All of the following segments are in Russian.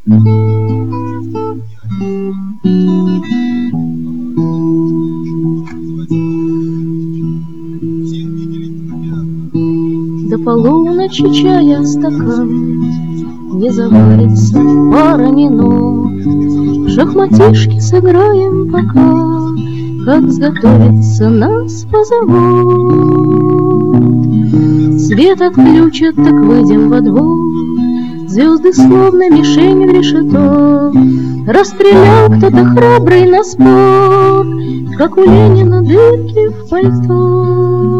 До полуночи чая стакан, не заварится пара минут. В шахматишки сыграем пока, как сготовиться нас позовут. Свет отключат, так выйдем во двор. Звезды словно мишень в решето. Расстрелял кто-то храбрый на спор, как у Ленина дырки в пальто.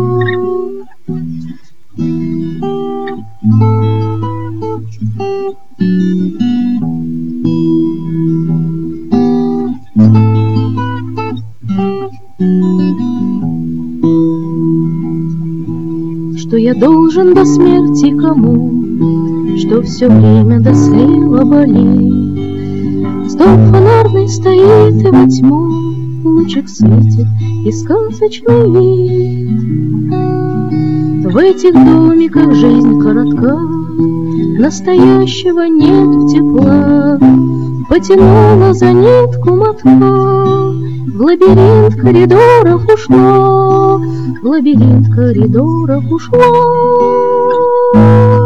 Что я должен до смерти кому, что все время до слива болит. Столб фонарный стоит, и во тьму лучик светит, и сказочный вид. В этих домиках жизнь коротка, настоящего нет тепла. Потянула за нитку мотка, в лабиринт коридоров ушла, в лабиринт коридоров ушла.